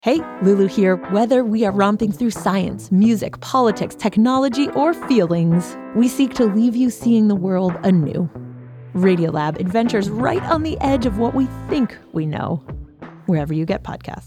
Hey, Lulu here. Whether we are romping through science, music, politics, technology, or feelings, we seek to leave you seeing the world anew. Radiolab adventures right on the edge of what we think we know, wherever you get podcasts.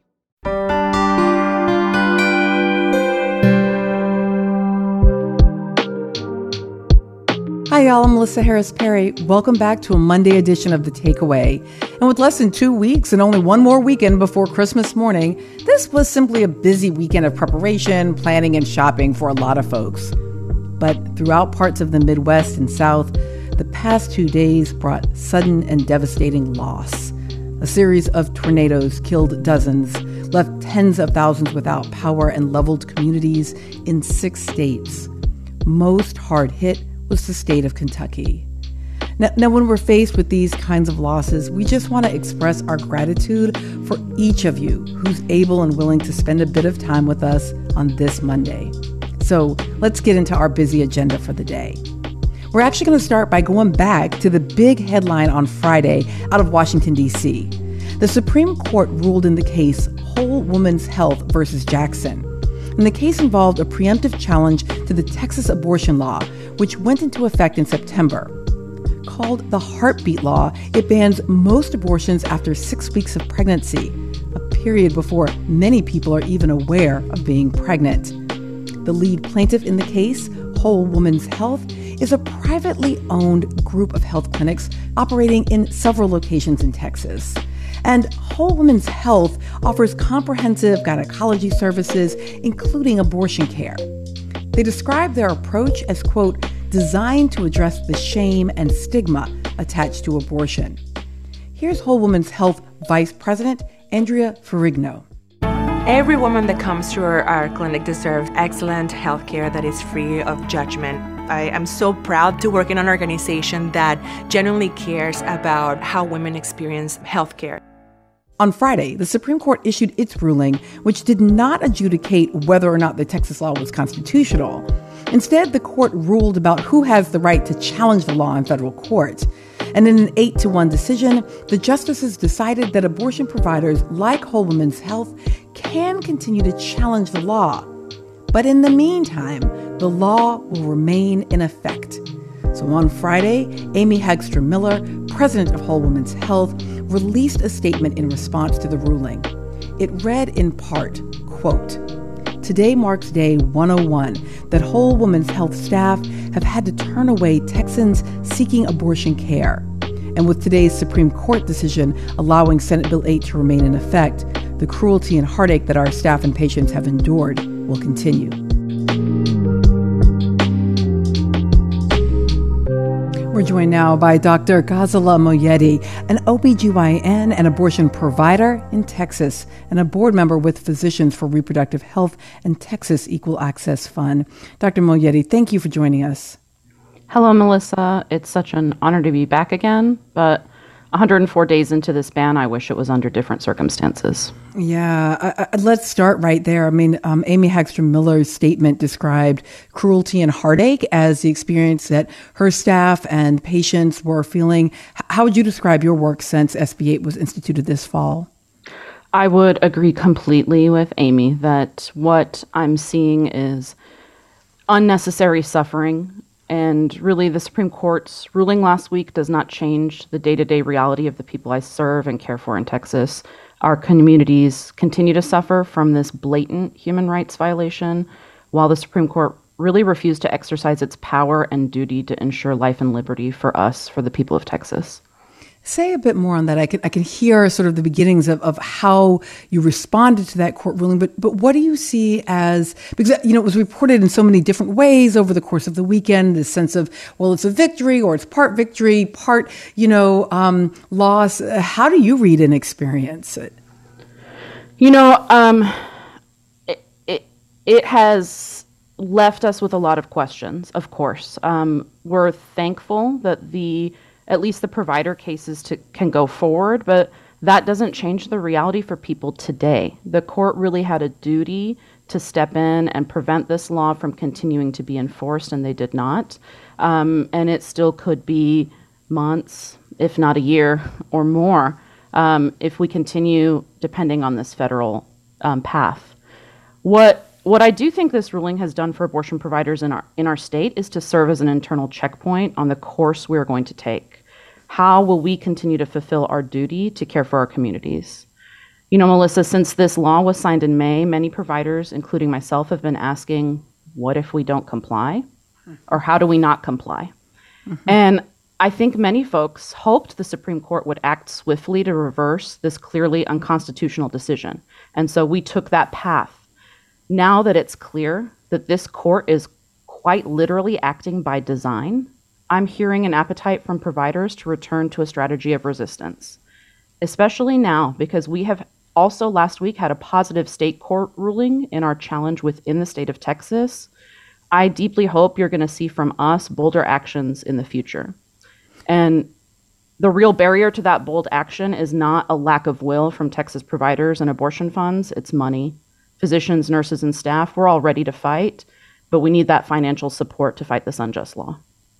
Hi, y'all. I'm Melissa Harris Perry. Welcome back to a Monday edition of The Takeaway. And with less than 2 weeks and only one more weekend before Christmas morning, this was simply a busy weekend of preparation, planning, and shopping for a lot of folks. But throughout parts of the Midwest and South, the past 2 days brought sudden and devastating loss. A series of tornadoes killed dozens, left tens of thousands without power, and leveled communities in 6 states. Most hard hit was the state of Kentucky. Now, when we're faced with these kinds of losses, we just want to express our gratitude for each of you who's able and willing to spend a bit of time with us on this Monday. So let's get into our busy agenda for the day. We're actually going to start by going back to the big headline on Friday out of Washington, D.C. The Supreme Court ruled in the case Whole Woman's Health versus Jackson. And the case involved a preemptive challenge to the Texas abortion law, which went into effect in September. Called the Heartbeat Law, it bans most abortions after 6 weeks of pregnancy, a period before many people are even aware of being pregnant. The lead plaintiff in the case, Whole Woman's Health, is a privately owned group of health clinics operating in several locations in Texas. And Whole Woman's Health offers comprehensive gynecology services, including abortion care. They describe their approach as, quote, designed to address the shame and stigma attached to abortion. Here's Whole Woman's Health Vice President, Andrea Ferrigno. Every woman that comes through our clinic deserves excellent health care that is free of judgment. I am so proud to work in an organization that genuinely cares about how women experience health care. On Friday, the Supreme Court issued its ruling, which did not adjudicate whether or not the Texas law was constitutional. Instead, the court ruled about who has the right to challenge the law in federal court. And in an 8-1 decision, the justices decided that abortion providers like Whole Woman's Health can continue to challenge the law. But in the meantime, the law will remain in effect. So on Friday, Amy Hagstrom Miller, president of Whole Woman's Health, released a statement in response to the ruling. It read in part, quote, "Today marks day 101 that Whole Woman's Health staff have had to turn away Texans seeking abortion care. And with today's Supreme Court decision allowing Senate Bill 8 to remain in effect, the cruelty and heartache that our staff and patients have endured will continue." We're joined now by Dr. Ghazala Moyedi, an OBGYN and abortion provider in Texas, and a board member with Physicians for Reproductive Health and Texas Equal Access Fund. Dr. Moyedi, thank you for joining us. Hello, Melissa. It's such an honor to be back again, but 104 days into this ban, I wish it was under different circumstances. Yeah, let's start right there. I mean, Amy Hagstrom Miller's statement described cruelty and heartache as the experience that her staff and patients were feeling. How would you describe your work since SB 8 was instituted this fall? I would agree completely with Amy that what I'm seeing is unnecessary suffering. And really, the Supreme Court's ruling last week does not change the day-to-day reality of the people I serve and care for in Texas. Our communities continue to suffer from this blatant human rights violation, while the Supreme Court really refused to exercise its power and duty to ensure life and liberty for us, for the people of Texas. Say a bit more on that. I can hear sort of the beginnings of how you responded to that court ruling, but what do you see as, because, you know, it was reported in so many different ways over the course of the weekend, this sense of, well, it's a victory or it's part victory, part, loss. How do you read and experience it? It has left us with a lot of questions, of course. We're thankful that at least the provider cases can go forward, but that doesn't change the reality for people today. The court really had a duty to step in and prevent this law from continuing to be enforced, and they did not. And it still could be months, if not a year or more, if we continue depending on this federal path. What I do think this ruling has done for abortion providers in our state is to serve as an internal checkpoint on the course we are going to take. How will we continue to fulfill our duty to care for our communities? You know, Melissa, since this law was signed in May, many providers, including myself, have been asking, what if we don't comply? Or how do we not comply? Mm-hmm. And I think many folks hoped the Supreme Court would act swiftly to reverse this clearly unconstitutional decision. And so we took that path. Now that it's clear that this court is quite literally acting by design, I'm hearing an appetite from providers to return to a strategy of resistance, especially now because we have also last week had a positive state court ruling in our challenge within the state of Texas. I deeply hope you're going to see from us bolder actions in the future. And the real barrier to that bold action is not a lack of will from Texas providers and abortion funds, it's money. Physicians, nurses, and staff, we're all ready to fight, but we need that financial support to fight this unjust law.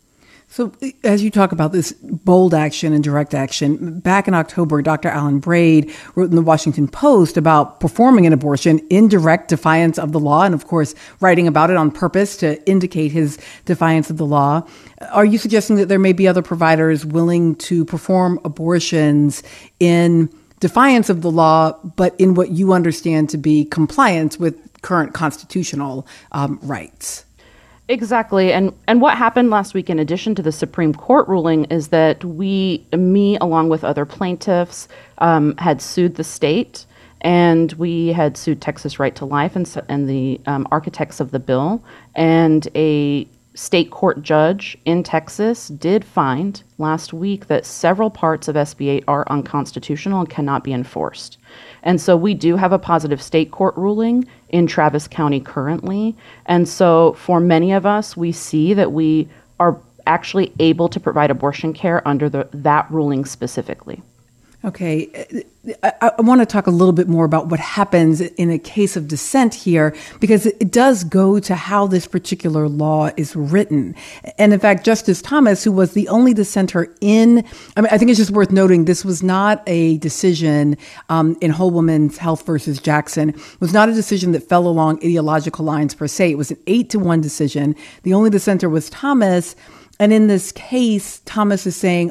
So as you talk about this bold action and direct action, back in October, Dr. Alan Braid wrote in the Washington Post about performing an abortion in direct defiance of the law and, of course, writing about it on purpose to indicate his defiance of the law. Are you suggesting that there may be other providers willing to perform abortions in defiance of the law, but in what you understand to be compliance with current constitutional rights? Exactly. And what happened last week, in addition to the Supreme Court ruling, is that me, along with other plaintiffs, had sued the state, and we had sued Texas Right to Life and the architects of the bill. And a state court judge in Texas did find last week that several parts of SB 8 are unconstitutional and cannot be enforced. And so we do have a positive state court ruling in Travis County currently. And so for many of us, we see that we are actually able to provide abortion care under that ruling specifically. Okay. I want to talk a little bit more about what happens in a case of dissent here, because it does go to how this particular law is written. And in fact, Justice Thomas, who was the only dissenter I think it's just worth noting, this was not a decision in Whole Woman's Health versus Jackson. It was not a decision that fell along ideological lines per se. It was an 8-1 decision. The only dissenter was Thomas. And in this case, Thomas is saying,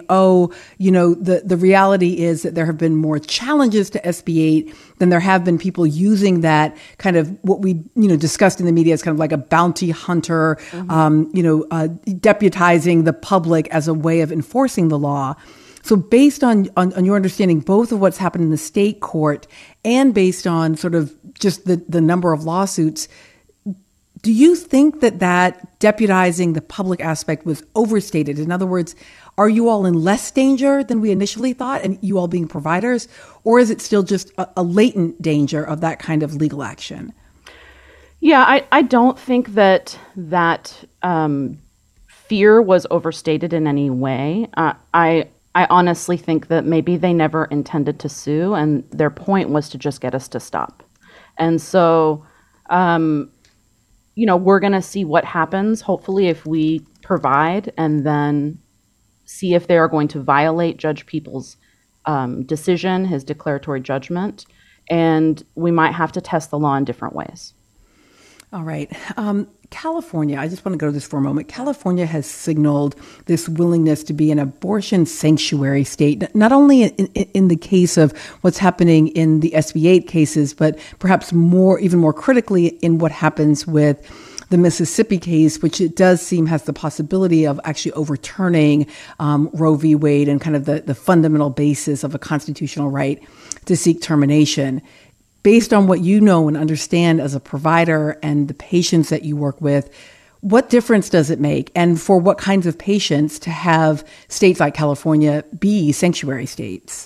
the reality is that there have been more challenges to SB 8 than there have been people using that kind of what we, discussed in the media as kind of like a bounty hunter, deputizing the public as a way of enforcing the law. So based on your understanding, both of what's happened in the state court and based on sort of just the number of lawsuits, do you think that deputizing the public aspect was overstated? In other words, are you all in less danger than we initially thought, and you all being providers, or is it still just a latent danger of that kind of legal action? Yeah, I don't think that fear was overstated in any way. I honestly think that maybe they never intended to sue, and their point was to just get us to stop. And so, we're going to see what happens, hopefully, if we provide and then see if they are going to violate Judge Peoples' decision, his declaratory judgment, and we might have to test the law in different ways. All right. California, I just want to go to this for a moment. California has signaled this willingness to be an abortion sanctuary state, not only in the case of what's happening in the SB 8 cases, but perhaps even more critically in what happens with the Mississippi case, which it does seem has the possibility of actually overturning Roe v. Wade and kind of the fundamental basis of a constitutional right to seek termination. Based on what you know and understand as a provider and the patients that you work with, what difference does it make? And for what kinds of patients to have states like California be sanctuary states?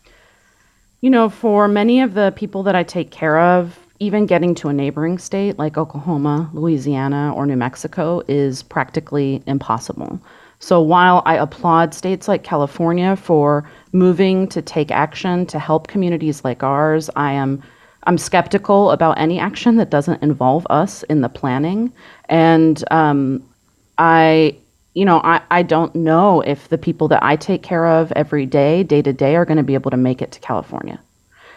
For many of the people that I take care of, even getting to a neighboring state like Oklahoma, Louisiana, or New Mexico is practically impossible. So while I applaud states like California for moving to take action to help communities like ours, I'm skeptical about any action that doesn't involve us in the planning. And I don't know if the people that I take care of every day, day to day, are going to be able to make it to California.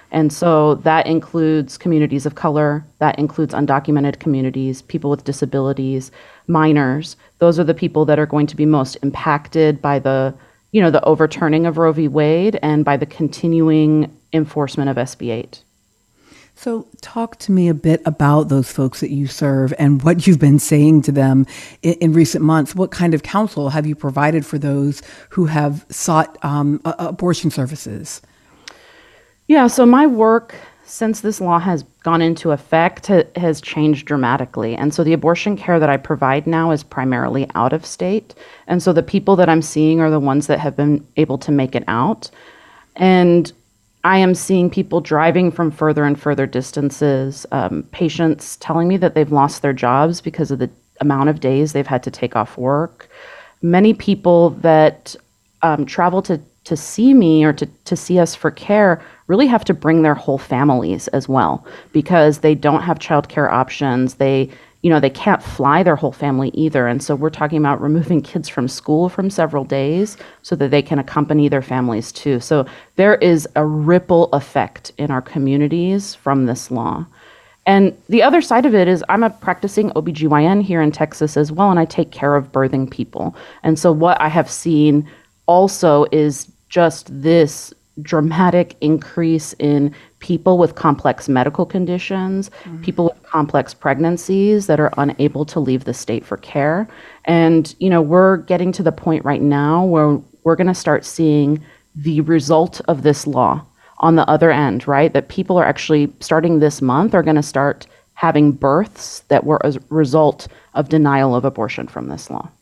And so that includes communities of color, that includes undocumented communities, people with disabilities, minors. Those are the people that are going to be most impacted by the overturning of Roe v. Wade and by the continuing enforcement of SB 8. So talk to me a bit about those folks that you serve and what you've been saying to them in recent months. What kind of counsel have you provided for those who have sought abortion services? Yeah, so my work since this law has gone into effect has changed dramatically. And so the abortion care that I provide now is primarily out of state. And so the people that I'm seeing are the ones that have been able to make it out. And I am seeing people driving from further and further distances, patients telling me that they've lost their jobs because of the amount of days they've had to take off work. Many people that travel to see me or to see us for care really have to bring their whole families as well because they don't have childcare options. They can't fly their whole family either. And so we're talking about removing kids from school from several days so that they can accompany their families too. So there is a ripple effect in our communities from this law. And the other side of it is I'm a practicing OBGYN here in Texas as well, and I take care of birthing people. And so what I have seen also is just this dramatic increase in people with complex medical conditions, people with complex pregnancies that are unable to leave the state for care. And, we're getting to the point right now where we're going to start seeing the result of this law on the other end, right? That people are actually, starting this month, are going to start having births that were a result of denial of abortion from this law.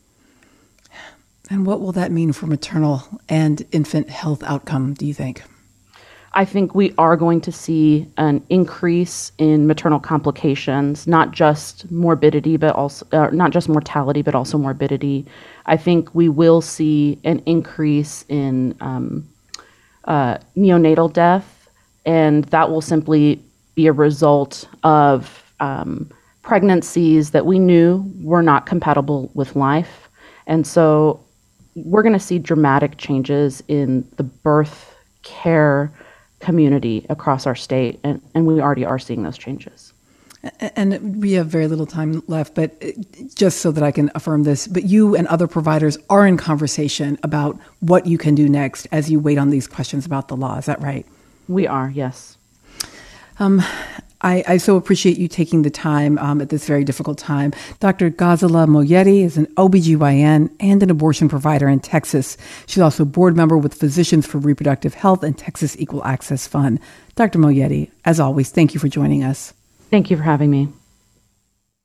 And what will that mean for maternal and infant health outcome, do you think? I think we are going to see an increase in maternal complications, not just morbidity, but also not just mortality, but also morbidity. I think we will see an increase in neonatal death, and that will simply be a result of pregnancies that we knew were not compatible with life. And so we're going to see dramatic changes in the birth care community across our state, and we already are seeing those changes. And we have very little time left, but just so that I can affirm this, but you and other providers are in conversation about what you can do next as you wait on these questions about the law. Is that right? We are, yes. I so appreciate you taking the time at this very difficult time. Dr. Ghazala Moyedi is an OBGYN and an abortion provider in Texas. She's also a board member with Physicians for Reproductive Health and Texas Equal Access Fund. Dr. Moyedi, as always, thank you for joining us. Thank you for having me.